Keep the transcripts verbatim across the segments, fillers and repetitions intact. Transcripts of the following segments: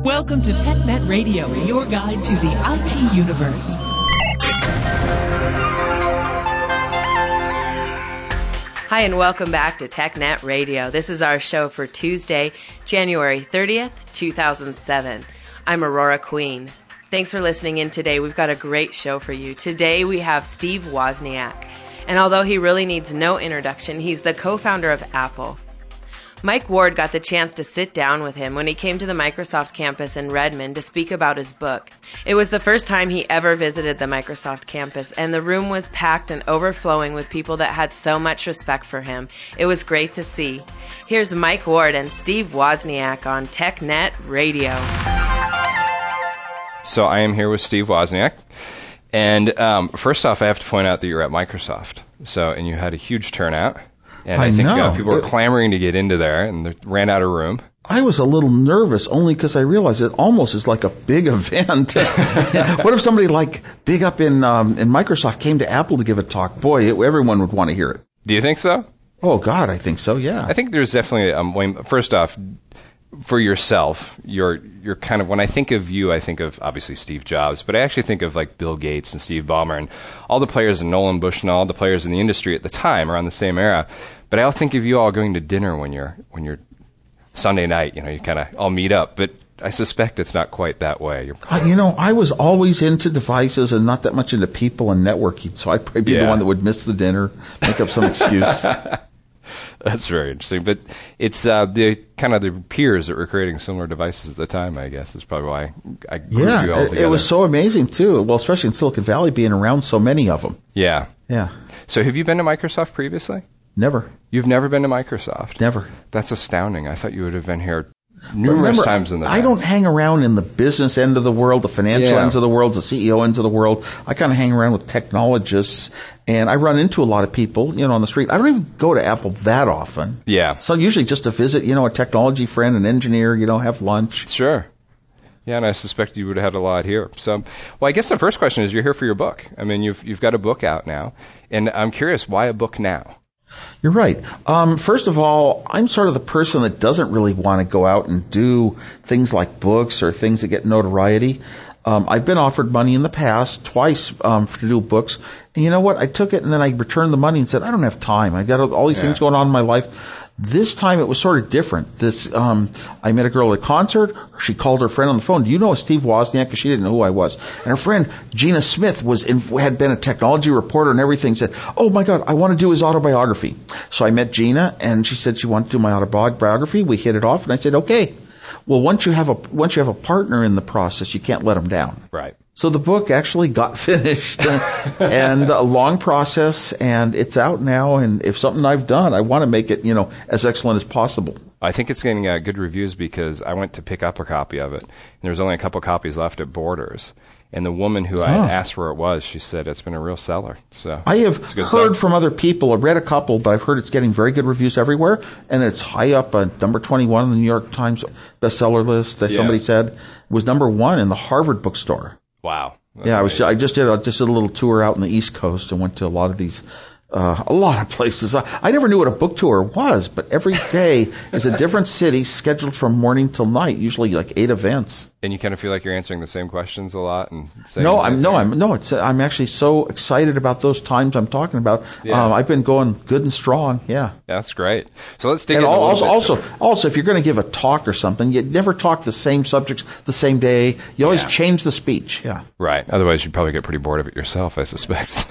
Welcome to TechNet Radio, your guide to the I T universe. Hi, and welcome back to TechNet Radio. This is our show for Tuesday, January thirtieth, two thousand seven. I'm Aurora Queen. Thanks for listening in today. We've got a great show for you. Today we have Steve Wozniak. And although he really needs no introduction, he's the co-founder of Apple. Mike Ward got the chance to sit down with him when he came to the Microsoft campus in Redmond to speak about his book. It was the first time he ever visited the Microsoft campus, and the room was packed and overflowing with people that had so much respect for him. It was great to see. Here's Mike Ward and Steve Wozniak on TechNet Radio. So I am here with Steve Wozniak. And um, first off, I have to point out that you're at Microsoft. So, and you had a huge turnout. And I, I think uh, people were clamoring to get into there, and they ran out of room. I was a little nervous only because I realized it almost is like a big event. What if somebody like big up in um, in Microsoft came to Apple to give a talk? Boy, it, everyone would want to hear it. Do you think so? Oh, God, I think so, yeah. I think there's definitely, um, first off, for yourself, you're you're kind of, when I think of you, I think of obviously Steve Jobs, but I actually think of like Bill Gates and Steve Ballmer and all the players, and Nolan Bushnell, all the players in the industry at the time around the same era. But I'll think of you all going to dinner when you're when you're Sunday night. You know, you kind of all meet up. But I suspect it's not quite that way. Uh, you know, I was always into devices and not that much into people and networking. So I'd probably be yeah. the one that would miss the dinner, make up some excuse. That's very interesting. But it's uh, the kind of the peers that were creating similar devices at the time, I guess, is probably why I grouped yeah, you all together. It was so amazing, too. Well, especially in Silicon Valley, being around so many of them. Yeah. Yeah. So have you been to Microsoft previously? Never. You've never been to Microsoft? Never. That's astounding. I thought you would have been here numerous remember, times in the past. I don't hang around in the business end of the world, the financial yeah. ends of the world, the C E O ends of the world. I kind of hang around with technologists, and I run into a lot of people, you know, on the street. I don't even go to Apple that often. Yeah. So usually just to visit, you know, a technology friend, an engineer, you know, have lunch. Sure. Yeah, and I suspect you would have had a lot here. So, well, I guess the first question is, you're here for your book. I mean, you've you've got a book out now, and I'm curious, why a book now? You're right. Um, first of all, I'm sort of the person that doesn't really want to go out and do things like books or things that get notoriety. Um, I've been offered money in the past, twice, um, to do books. And you know what? I took it and then I returned the money and said, I don't have time. I've got all these yeah. things going on in my life. This time it was sort of different. This, um, I met a girl at a concert. She called her friend on the phone. Do you know a Steve Wozniak? Because she didn't know who I was. And her friend, Gina Smith, was in, had been a technology reporter and everything, said, oh my God, I want to do his autobiography. So I met Gina and she said she wanted to do my autobiography. We hit it off and I said, okay. Well, once you have a, once you have a partner in the process, you can't let them down. Right. So the book actually got finished and a long process, and it's out now. And if something I've done, I want to make it, you know, as excellent as possible. I think it's getting uh, good reviews because I went to pick up a copy of it, and there was only a couple copies left at Borders. And the woman who I had asked where it was, she said it's been a real seller. So I have heard sell. from other people. I've read a couple, but I've heard it's getting very good reviews everywhere, and it's high up at number twenty-one on the New York Times bestseller list. That yeah. somebody said was number one in the Harvard bookstore. Wow. That's yeah, I was. amazing. I just did a, just did a little tour out on the East Coast and went to a lot of these. Uh, a lot of places. I, I never knew what a book tour was, but every day is a different city scheduled from morning till night, usually like eight events. And you kind of feel like you're answering the same questions a lot and saying No, the same I'm no, thing. I'm no. It's I'm actually so excited about those times I'm talking about. Yeah. Um, I've been going good and strong. Yeah, that's great. So let's dig and in a also, little bit. also, also, if you're going to give a talk or something, you never talk the same subjects the same day. You always Yeah. change the speech. Yeah, right. Otherwise, you'd probably get pretty bored of it yourself, I suspect.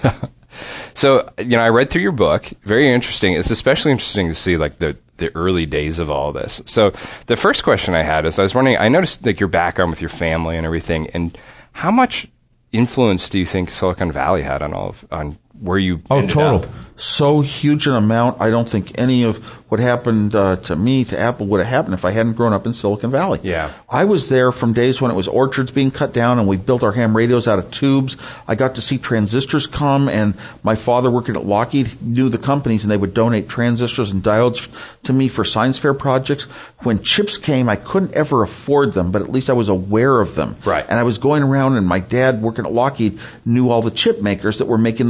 So, you know, I read through your book. Very interesting. It's especially interesting to see, like, the, the early days of all this. So the first question I had is, I was wondering, I noticed, like, your background with your family and everything, and how much influence do you think Silicon Valley had on all of, on where you Oh, ended total. up? So huge an amount. I don't think any of what happened uh, to me, to Apple, would have happened if I hadn't grown up in Silicon Valley. Yeah. I was there from days when it was orchards being cut down and we built our ham radios out of tubes. I got to see transistors come, and my father working at Lockheed knew the companies, and they would donate transistors and diodes to me for science fair projects. When chips came, I couldn't ever afford them, but at least I was aware of them. Right. And I was going around, and my dad working at Lockheed knew all the chip makers that were making the chips that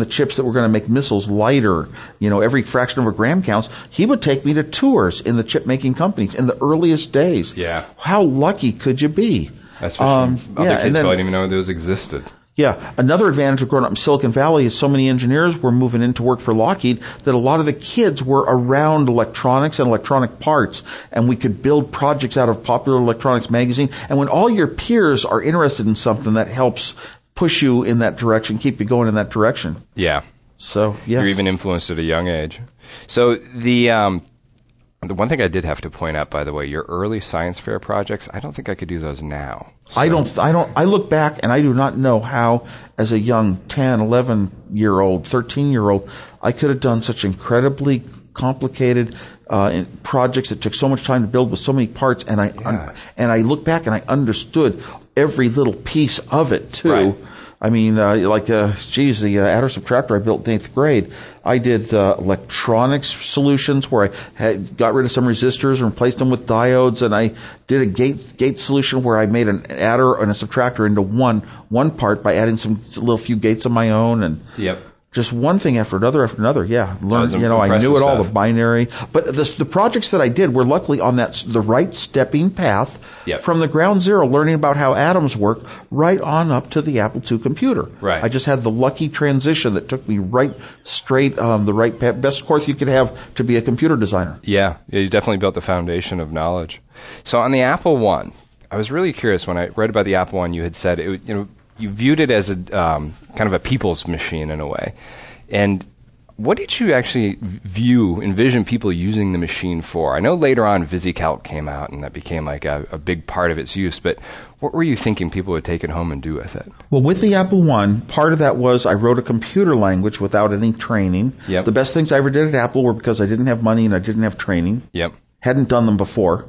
that were going to make missiles lighter, you know, every fraction of a gram counts, he would take me to tours in the chip making companies in the earliest days. Yeah. How lucky could you be? That's for um, sure. Other yeah, kids and then, probably didn't even know those existed. Yeah. Another advantage of growing up in Silicon Valley is so many engineers were moving into work for Lockheed that a lot of the kids were around electronics and electronic parts, and we could build projects out of Popular Electronics magazine. And when all your peers are interested in something, that helps push you in that direction, keep you going in that direction. Yeah. So, yes. You're even influenced at a young age. So the um, the one thing I did have to point out, by the way, your early science fair projects, I don't think I could do those now. So. I don't, I don't, I look back and I do not know how, as a young ten, eleven year old, thirteen year old, I could have done such incredibly complicated uh, projects that took so much time to build with so many parts. And I, Yeah. and I look back and I understood every little piece of it too. Right. I mean, uh, like, uh, geez, the uh, adder subtractor I built in eighth grade, I did uh, electronics solutions where I had got rid of some resistors and replaced them with diodes, and I did a gate gate solution where I made an adder and a subtractor into one one part by adding some little few gates of my own, and Yep. just one thing after another after another. Yeah, learned. That was You know, I impressive knew it all, stuff. the binary. But the, the projects that I did were luckily on that the right stepping path Yep. from the ground zero, learning about how atoms work, right on up to the Apple two computer. Right. I just had the lucky transition that took me right straight um, the right path. Best course you could have to be a computer designer. Yeah, yeah, you definitely built the foundation of knowledge. So on the Apple One, I was really curious when I read about the Apple One. You had said it, you know, you viewed it as a um, kind of a people's machine in a way. And what did you actually view, envision people using the machine for? I know later on VisiCalc came out and that became like a, a big part of its use, but what were you thinking people would take it home and do with it? Well, with the Apple One, part of that was I wrote a computer language without any training. Yep. The best things I ever did at Apple were because I didn't have money and I didn't have training. Yep. Hadn't done them before.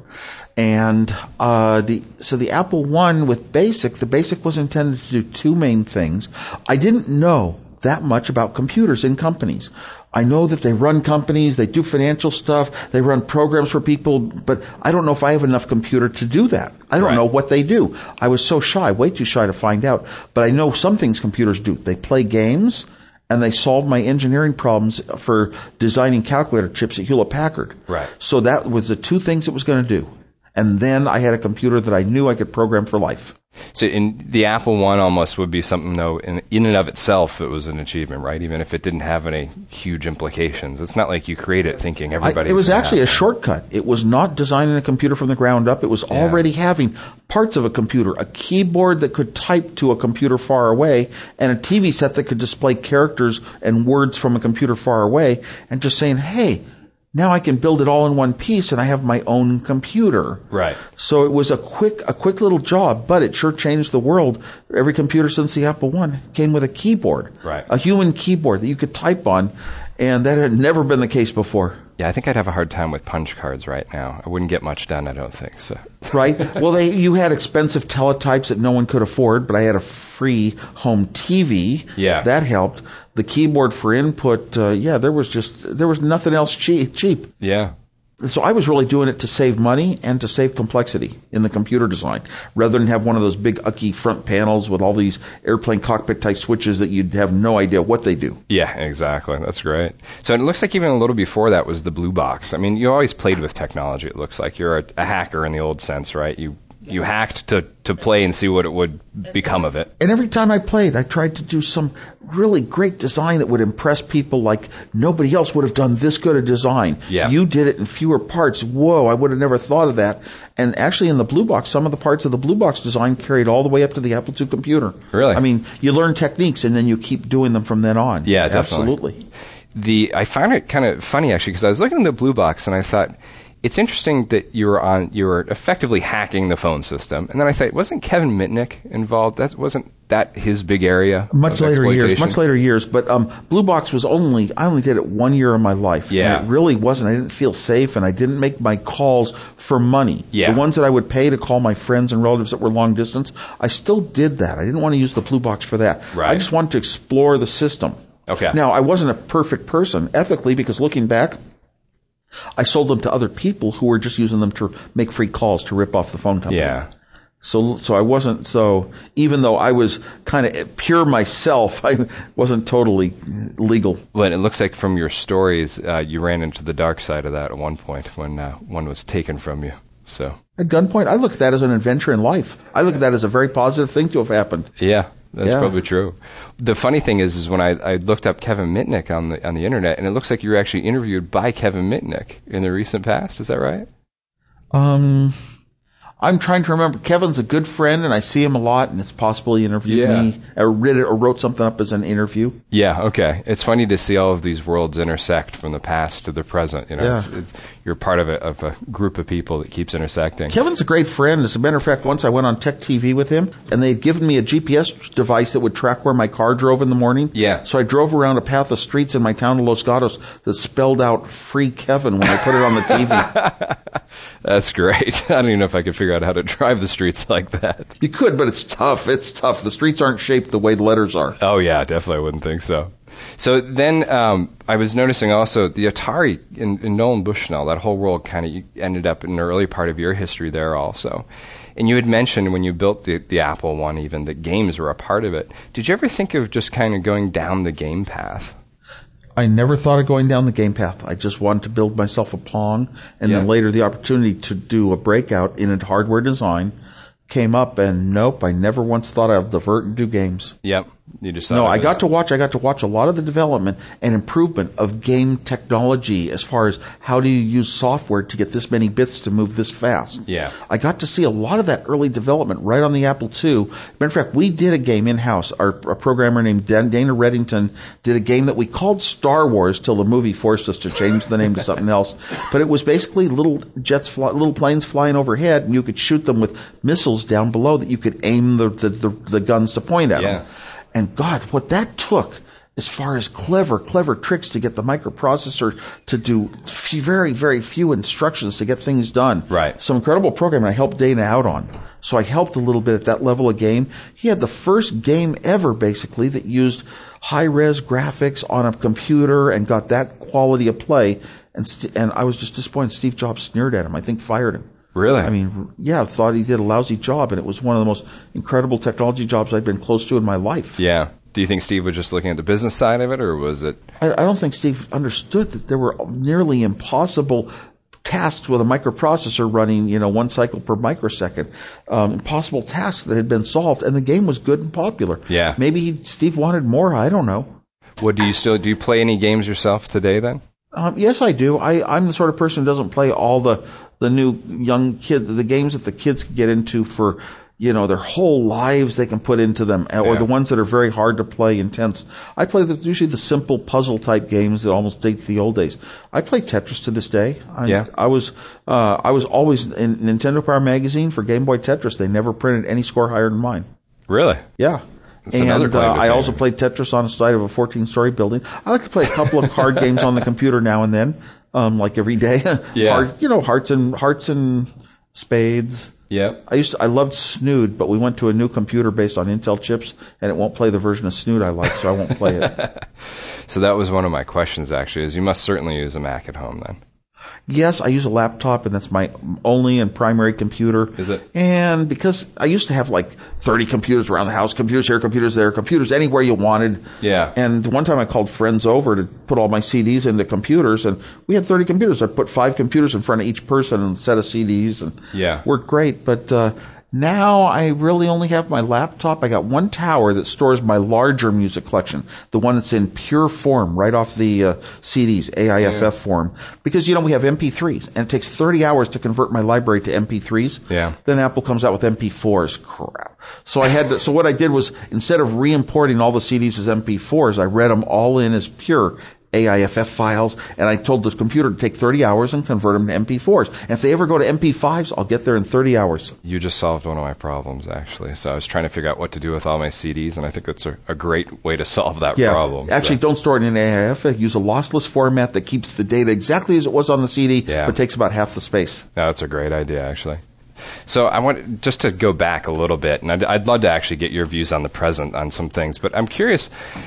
And uh the so the Apple One with BASIC, the BASIC was intended to do two main things. I didn't know that much about computers in companies. I know that they run companies, they do financial stuff, they run programs for people, but I don't know if I have enough computer to do that. I don't Right. know what they do. I was so shy, way too shy to find out. But I know some things computers do. They play games, and they solve my engineering problems for designing calculator chips at Hewlett Packard. Right. So that was the two things it was going to do. And then I had a computer that I knew I could program for life. So in the Apple One almost would be something, though, in, in and of itself, it was an achievement, right? Even if it didn't have any huge implications. It's not like you create it thinking everybody. I, it was actually a shortcut. It was not designing a computer from the ground up. It was Yeah. already having parts of a computer, a keyboard that could type to a computer far away, and a T V set that could display characters and words from a computer far away, and just saying, hey, now I can build it all in one piece and I have my own computer. Right. So it was a quick, a quick little job, but it sure changed the world. Every computer since the Apple One came with a keyboard. Right. A human keyboard that you could type on, and that had never been the case before. Yeah, I think I'd have a hard time with punch cards right now. I wouldn't get much done, I don't think. So. Right? Well, they, you had expensive teletypes that no one could afford, but I had a free home T V. Yeah. That helped. The keyboard for input, uh, yeah, there was just, there was nothing else cheap. cheap. Yeah. So I was really doing it to save money and to save complexity in the computer design, rather than have one of those big ucky front panels with all these airplane cockpit type switches that you'd have no idea what they do. Yeah, exactly. That's great. So it looks like even a little before that was the Blue Box. I mean, you always played with technology, it looks like. You're a, a hacker in the old sense, right? You you hacked to, to play and see what it would become of it. And every time I played, I tried to do some really great design that would impress people, like nobody else would have done this good a design. Yeah. You did it in fewer parts. Whoa, I would have never thought of that. And actually in the Blue Box, some of the parts of the Blue Box design carried all the way up to the Apple two computer. Really? I mean, you learn techniques and then you keep doing them from then on. Yeah, definitely. Absolutely. The I found it kind of funny, actually, because I was looking at the Blue Box and I thought, it's interesting that you were on, you were effectively hacking the phone system. And then I thought, wasn't Kevin Mitnick involved? That wasn't that his big area? Much of later years, exploitation? much later years. But um, Blue Box was only, I only did it one year of my life. Yeah. And it really wasn't. I didn't feel safe, and I didn't make my calls for money. Yeah. The ones that I would pay to call my friends and relatives that were long distance, I still did that. I didn't want to use the Blue Box for that. Right. I just wanted to explore the system. Okay. Now, I wasn't a perfect person ethically, because looking back, I sold them to other people who were just using them to make free calls to rip off the phone company. Yeah. So, so I wasn't so, even though I was kind of pure myself, I wasn't totally legal. Well, it looks like from your stories, uh, you ran into the dark side of that at one point when uh, one was taken from you. So at gunpoint, I look at that as an adventure in life. I look at that as a very positive thing to have happened. Yeah, that's yeah. probably true. The funny thing is, is when I, I looked up Kevin Mitnick on the on the internet, and it looks like you were actually interviewed by Kevin Mitnick in the recent past. Is that right? Um. I'm trying to remember. Kevin's a good friend, and I see him a lot, and it's possible he interviewed yeah. me or read it or wrote something up as an interview. Yeah, okay. It's funny to see all of these worlds intersect from the past to the present. You know, yeah. it's, it's, you're part of a, of a group of people that keeps intersecting. Kevin's a great friend. As a matter of fact, once I went on Tech T V with him, and they had given me a G P S device that would track where my car drove in the morning. Yeah. So I drove around a path of streets in my town of Los Gatos that spelled out "Free Kevin" when I put it on the T V. That's great. I don't even know if I could figure out how to drive the streets like that. You could, but it's tough. It's tough. The streets aren't shaped the way the letters are. Oh, yeah, definitely. I wouldn't think so. So then um, I was noticing also the Atari in, in Nolan Bushnell, that whole world kind of ended up in the early part of your history there also. And you had mentioned when you built the, the Apple One even that games were a part of it. Did you ever think of just kind of going down the game path? I never thought of going down the game path. I just wanted to build myself a Pong, and yeah. then later the opportunity to do a breakout in hardware design came up, and nope, I never once thought I'd divert and do games. Yep. You just no, I got to watch. I got to watch a lot of the development and improvement of game technology, as far as how do you use software to get this many bits to move this fast. Yeah, I got to see a lot of that early development right on the Apple two. Matter of fact, we did a game in house. Our a programmer named Dan, Dana Reddington did a game that we called Star Wars till the movie forced us to change the name to something else. But it was basically little jets, fly, little planes flying overhead, and you could shoot them with missiles down below that you could aim the the, the, the guns to point at yeah. them. And God, what that took as far as clever, clever tricks to get the microprocessor to do few, very, very few instructions to get things done. Right. Some incredible programming I helped Dana out on. So I helped a little bit at that level of game. He had the first game ever, basically, that used high-res graphics on a computer and got that quality of play. And, st- and I was just disappointed. Steve Jobs sneered at him. I think fired him. Really? I mean, yeah, thought he did a lousy job, and it was one of the most incredible technology jobs I've been close to in my life. Yeah. Do you think Steve was just looking at the business side of it, or was it? I, I don't think Steve understood that there were nearly impossible tasks with a microprocessor running, you know, one cycle per microsecond. Um, impossible tasks that had been solved, and the game was good and popular. Yeah. Maybe he, Steve wanted more. I don't know. What do you still do? You play any games yourself today? Then? Um, yes, I do. I, I'm the sort of person who doesn't play all the the new young kid, the games that the kids can get into for, you know, their whole lives they can put into them, or yeah. the ones that are very hard to play, intense. I play the, usually the simple puzzle type games that almost date the old days. I play Tetris to this day. I, yeah. I was, uh, I was always in Nintendo Power Magazine for Game Boy Tetris. They never printed any score higher than mine. Really? Yeah. That's another and claim uh, to I fame. also played Tetris on the side of a fourteen-story building. I like to play a couple of card games on the computer now and then, um, like every day. Yeah. Heart, you know, hearts and hearts and spades. Yep. I used to, I loved Snood, but we went to a new computer based on Intel chips, and it won't play the version of Snood I like, so I won't play it. So that was one of my questions, actually, is you must certainly use a Mac at home then. Yes, I use a laptop, and that's my only and primary computer. Is it? And because I used to have like thirty computers around the house, computers here, computers there, computers anywhere you wanted. Yeah. And one time I called friends over to put all my C Ds into computers, and we had thirty computers. I put five computers in front of each person and a set of C Ds, and yeah. worked great. But uh now I really only have my laptop. I got one tower that stores my larger music collection, the one that's in pure form, right off the uh, C Ds, A I F F yeah. form. Because, you know, we have M P threes, and it takes thirty hours to convert my library to M P threes. Yeah. Then Apple comes out with M P fours. Crap. So I had to, so what I did was, instead of re-importing all the C Ds as M P fours, I read them all in as pure A I F F files, and I told the computer to take thirty hours and convert them to M P fours. And if they ever go to M P fives, I'll get there in thirty hours. You just solved one of my problems, actually. So I was trying to figure out what to do with all my C Ds, and I think that's a, a great way to solve that yeah. problem. Actually, so. don't store it in A I F F. Use a lossless format that keeps the data exactly as it was on the C D, yeah. but takes about half the space. No, that's a great idea, actually. So I want just to go back a little bit, and I'd, I'd love to actually get your views on the present on some things, but I'm curious,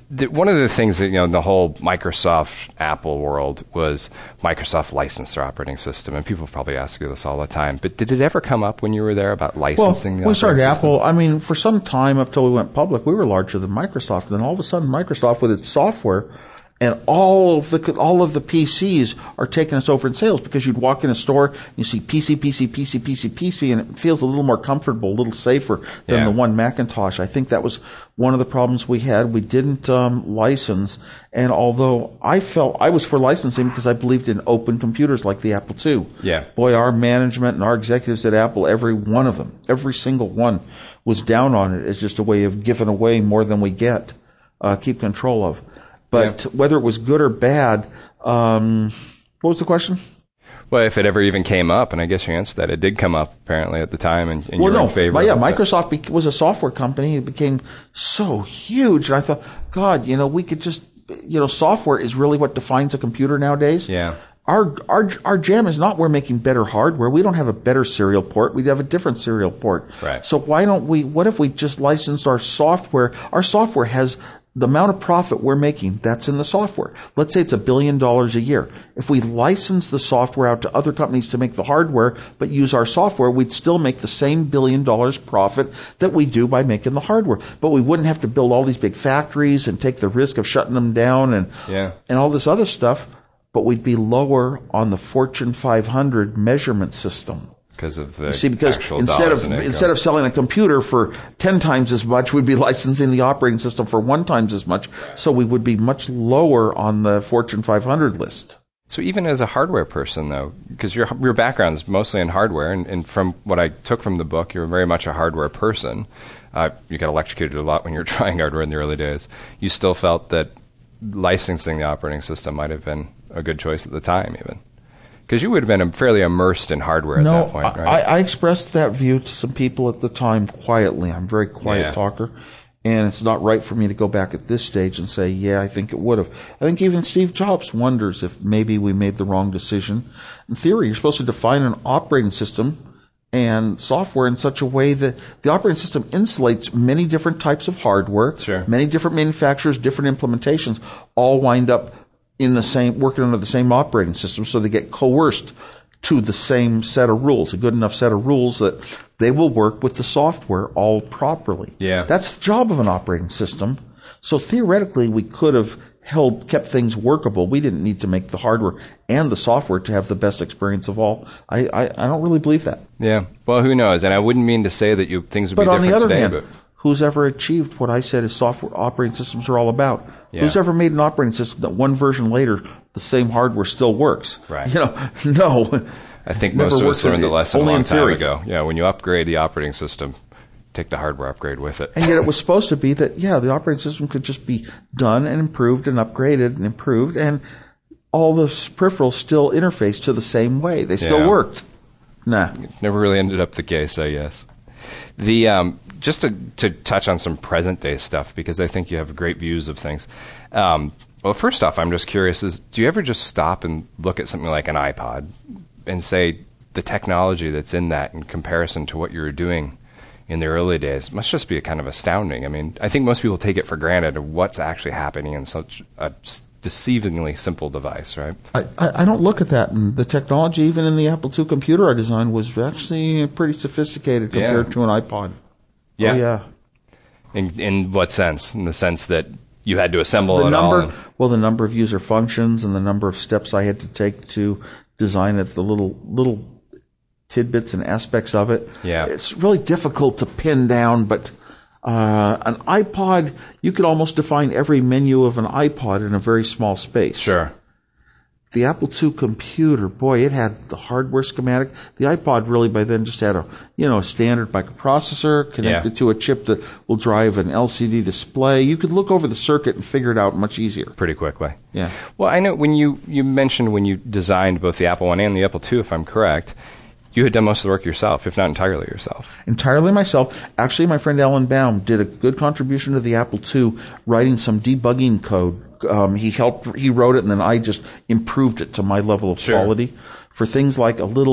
the, one of the things that, you know, in the whole Microsoft Apple world was Microsoft licensed their operating system, and people probably ask you this all the time. But did it ever come up when you were there about licensing? Well, the we started system? Apple. I mean, for some time up till we went public, we were larger than Microsoft. And then all of a sudden, Microsoft with its software and all of the all of the P Cs are taking us over in sales, because you'd walk in a store and you see P C, P C, P C, P C, P C, and it feels a little more comfortable, a little safer than yeah. the one Macintosh. I think that was one of the problems we had. We didn't um, license, and although I felt I was for licensing because I believed in open computers like the Apple two. Yeah. Boy, our management and our executives at Apple, every one of them, every single one, was down on it as just a way of giving away more than we get, uh, keep control of. But yeah. whether it was good or bad, um, what was the question? Well, if it ever even came up, and I guess you answered that, it did come up apparently at the time, and, and well, you were no, in favor but yeah, of it. Microsoft be- was a software company. It became so huge, and I thought, God, you know, we could just, you know, software is really what defines a computer nowadays. Yeah. Our our our jam is not we're making better hardware. We don't have a better serial port. We have a different serial port. Right. So why don't we? What if we just licensed our software? Our software has the amount of profit we're making, that's in the software. Let's say it's a billion dollars a year. If we license the software out to other companies to make the hardware, but use our software, we'd still make the same billion dollars profit that we do by making the hardware. But we wouldn't have to build all these big factories and take the risk of shutting them down and, yeah. and all this other stuff. But we'd be lower on the Fortune five hundred measurement system. Because of the See, because actual instead dollars of in income. instead of selling a computer for ten times as much, we'd be licensing the operating system for one times as much. So we would be much lower on the Fortune five hundred list. So even as a hardware person, though, because your your background is mostly in hardware, and, and from what I took from the book, you're very much a hardware person. Uh, you got electrocuted a lot when you were trying hardware in the early days. You still felt that licensing the operating system might have been a good choice at the time, even. Because you would have been fairly immersed in hardware at no, that point, right? I, I expressed that view to some people at the time quietly. I'm a very quiet yeah. talker. And it's not right for me to go back at this stage and say, yeah, I think it would have. I think even Steve Jobs wonders if maybe we made the wrong decision. In theory, you're supposed to define an operating system and software in such a way that the operating system insulates many different types of hardware, sure. many different manufacturers, different implementations, all wind up in the same, working under the same operating system, so they get coerced to the same set of rules, a good enough set of rules that they will work with the software all properly. Yeah. That's the job of an operating system. So theoretically, we could have held, kept things workable. We didn't need to make the hardware and the software to have the best experience of all. I, I, I don't really believe that. Yeah. Well, who knows? And I wouldn't mean to say that you things would but be different on the other today, hand, but who's ever achieved what I said is software operating systems are all about? Yeah. Who's ever made an operating system that one version later, the same hardware still works? Right. You know, no. I think Never most of works us learned the in- lesson a only long in time theory. ago. Yeah, when you upgrade the operating system, take the hardware upgrade with it. And yet it was supposed to be that, yeah, the operating system could just be done and improved and upgraded and improved, and all the peripherals still interface to the same way. They still Yeah. worked. Nah. Never really ended up the case, I guess. The um, just to, to touch on some present day stuff, because I think you have great views of things. Um, well, first off, I'm just curious: is do you ever just stop and look at something like an iPod and say the technology that's in that in comparison to what you were doing in the early days must just be kind of astounding? I mean, I think most people take it for granted of what's actually happening in such a deceivingly simple device, right? I, I don't look at that. And the technology, even in the Apple two computer I designed, was actually pretty sophisticated compared Yeah. to an iPod. Yeah. Oh, yeah. In in what sense? In the sense that you had to assemble The it number, all. and- well, the number of user functions and the number of steps I had to take to design it, the little little tidbits and aspects of it. Yeah. It's really difficult to pin down, but uh, an iPod, you could almost define every menu of an iPod in a very small space. Sure. The Apple two computer, boy, it had the hardware schematic. The iPod really by then just had a, you know, a standard microprocessor connected Yeah. to a chip that will drive an L C D display. You could look over the circuit and figure it out much easier. Pretty quickly. Yeah. Well, I know when you, you mentioned when you designed both the Apple one and the Apple two, if I'm correct, you had done most of the work yourself, if not entirely yourself. Entirely myself. Actually, my friend Alan Baum did a good contribution to the Apple two, writing some debugging code. Um, he helped, he wrote it, and then I just improved it to my level of Sure. quality for things like a little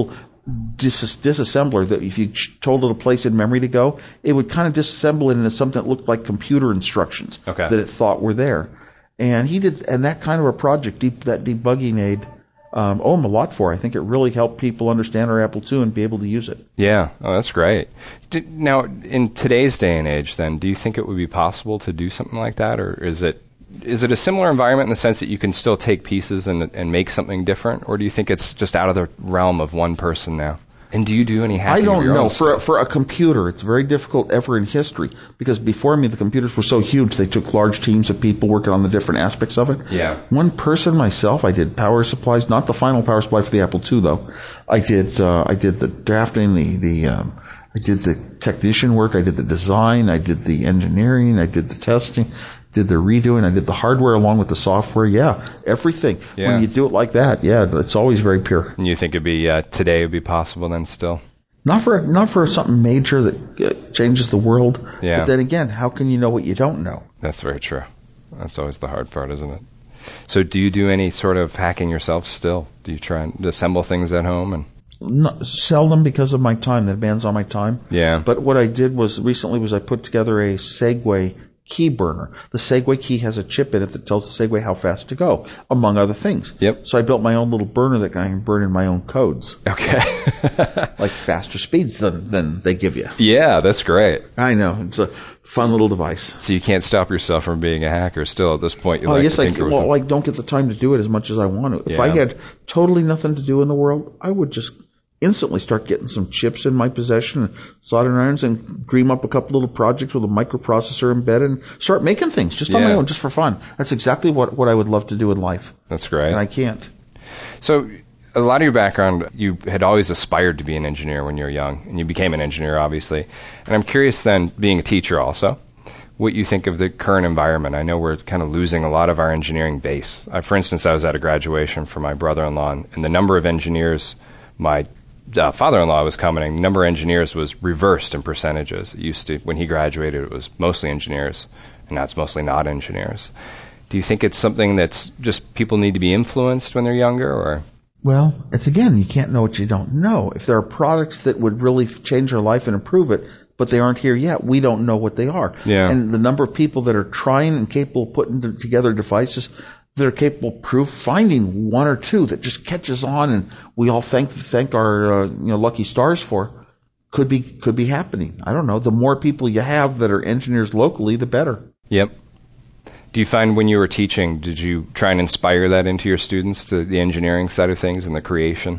dis- disassembler that if you told it a place in memory to go, it would kind of disassemble it into something that looked like computer instructions okay. that it thought were there. And he did, and that kind of a project, deep, that debugging aid, um, owe him a lot for. I think it really helped people understand our Apple two and be able to use it. Yeah, oh, that's great. Did, now, in today's day and age, then, do you think it would be possible to do something like that, or is it is it a similar environment in the sense that you can still take pieces and and make something different, or do you think it's just out of the realm of one person now? And do you do any hacking? I don't of your know. own For a, for a computer, it's very difficult ever in history because before me, the computers were so huge they took large teams of people working on the different aspects of it. Yeah. One person, myself, I did power supplies, not the final power supply for the Apple two, though. I did uh, I did the drafting, the the um, I did the technician work, I did the design, I did the engineering, I did the testing, did the redoing, I did the hardware along with the software. Yeah, everything. Yeah. When you do it like that, yeah, it's always very pure. And you think it'd be uh, today would be possible then still? Not for not for something major that uh, changes the world. Yeah. But then again, how can you know what you don't know? That's very true. That's always the hard part, isn't it? So do you do any sort of hacking yourself still? Do you try and assemble things at home? And No, seldom because of my time. That demands on my time. Yeah. But what I did was recently was I put together a Segway key burner. The Segway key has a chip in it that tells the Segway how fast to go, among other things. Yep. So I built my own little burner that I can burn in my own codes. Okay. Like faster speeds than, than they give you. Yeah, that's great. I know. It's a fun little device. So you can't stop yourself from being a hacker still at this point. You Oh, like yes, to I, tinker with well, them. I don't get the time to do it as much as I want to. If Yeah. I had totally nothing to do in the world, I would just instantly start getting some chips in my possession and soldering irons and dream up a couple little projects with a microprocessor embedded and start making things just on Yeah. my own, just for fun. That's exactly what, what I would love to do in life. That's great. And I can't. So a lot of your background, you had always aspired to be an engineer when you were young, and you became an engineer, obviously. And I'm curious then, being a teacher also, what you think of the current environment. I know we're kind of losing a lot of our engineering base. I, for instance, I was at a graduation for my brother-in-law, and the number of engineers my uh, father-in-law was commenting, the number of engineers was reversed in percentages. It used to, when he graduated, it was mostly engineers, and now it's mostly not engineers. Do you think it's something that's just people need to be influenced when they're younger, or? Well, it's again, you can't know what you don't know. If there are products that would really change our life and improve it, but they aren't here yet, we don't know what they are. Yeah. And the number of people that are trying and capable of putting together devices that are capable of proof, finding one or two that just catches on and we all thank thank our uh, you know lucky stars for, could be could be happening. I don't know. The more people you have that are engineers locally, the better. Yep. Do you find when you were teaching, did you try and inspire that into your students, to the engineering side of things and the creation?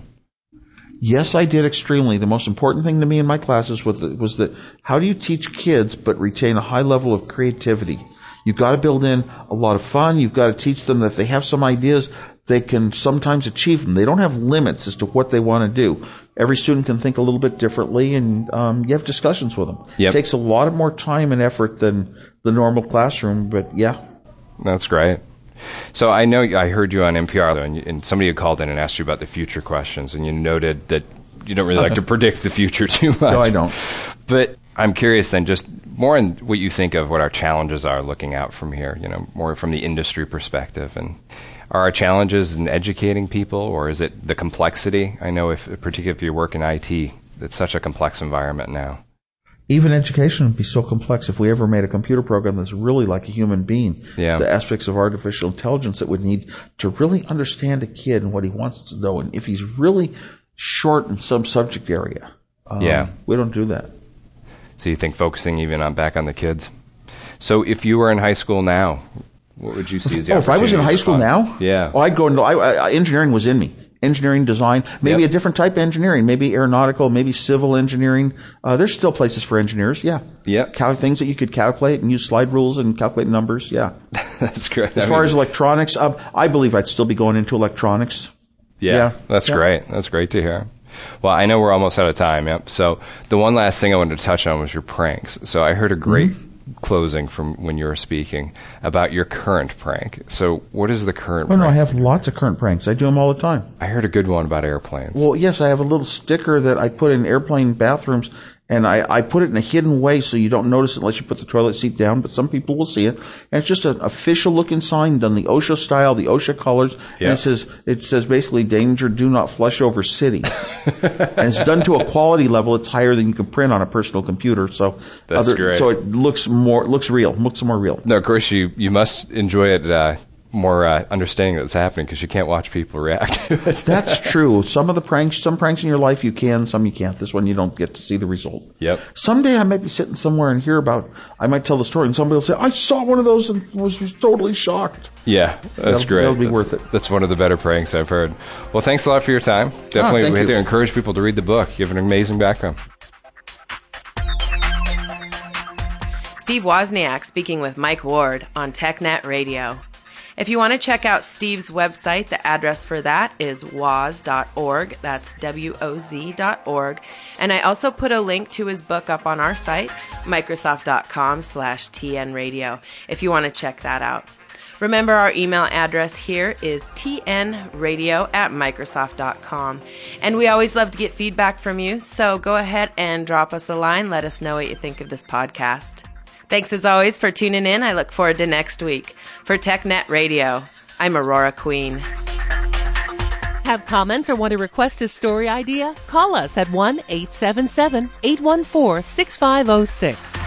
Yes, I did extremely. The most important thing to me in my classes was that, was that how do you teach kids but retain a high level of creativity? You've got to build in a lot of fun. You've got to teach them that if they have some ideas, they can sometimes achieve them. They don't have limits as to what they want to do. Every student can think a little bit differently, and um, you have discussions with them. Yep. It takes a lot more time and effort than the normal classroom, but yeah. That's great. So I know I heard you on N P R, and, you, and somebody had called in and asked you about the future questions, and you noted that you don't really like to predict the future too much. No, I don't. But I'm curious then, just more in what you think of what our challenges are looking out from here, you know, more from the industry perspective. And are our challenges in educating people, or is it the complexity? I know, if particularly if you work in I T, it's such a complex environment now. Even education would be so complex if we ever made a computer program that's really like a human being. Yeah. The aspects of artificial intelligence that would need to really understand a kid and what he wants to know, and if he's really short in some subject area. Um, Yeah. We don't do that. So you think focusing even on back on the kids? So if you were in high school now, what would you see as the Oh, if I was in high opportunities for school fun? now? Yeah. Oh, I'd go into, I, I, engineering was in me. Engineering, design, maybe Yep. a different type of engineering, maybe aeronautical, maybe civil engineering. Uh, there's still places for engineers, yeah. Yep. Cal- things that you could calculate and use slide rules and calculate numbers, yeah. That's great. As I far mean, as electronics, uh, I believe I'd still be going into electronics. Yeah, Yeah. that's Yeah. great. That's great to hear. Well, I know we're almost out of time. Yep. So the one last thing I wanted to touch on was your pranks. So I heard a great Mm-hmm. closing from when you were speaking about your current prank. So what is the current Oh, prank? no, I have lots of current pranks. I do them all the time. I heard a good one about airplanes. Well, yes, I have a little sticker that I put in airplane bathrooms, And I, I put it in a hidden way so you don't notice it unless you put the toilet seat down, but some people will see it. And it's just an official looking sign done the OSHA style, the OSHA colors. Yeah. And it says, it says basically, danger, do not flush over cities. And it's done to a quality level. It's higher than you can print on a personal computer. So That's other, great. So it looks more, looks real, looks more real. No, of course, you, you must enjoy it, uh, more uh, understanding that's happening because you can't watch people react to it. That's true. Some of the pranks, some pranks in your life you can, some you can't. This one you don't get to see the result. Yep. Someday I might be sitting somewhere and hear about, I might tell the story and somebody will say, I saw one of those and was, was totally shocked. Yeah, that's that'll, great. That'll be worth it. That's one of the better pranks I've heard. Well, thanks a lot for your time. Definitely, thank we have you. to encourage people to read the book. You have an amazing background. Steve Wozniak speaking with Mike Ward on TechNet Radio. If you want to check out Steve's website, the address for that is woz dot org. That's W O Z dot org. And I also put a link to his book up on our site, microsoft.com slash TN Radio, if you want to check that out. Remember, our email address here is tnradio at microsoft dot com. And we always love to get feedback from you, so go ahead and drop us a line. Let us know what you think of this podcast. Thanks as always for tuning in. I look forward to next week. For TechNet Radio, I'm Aurora Queen. Have comments or want to request a story idea? Call us at one eight seven seven, eight one four, six five zero six.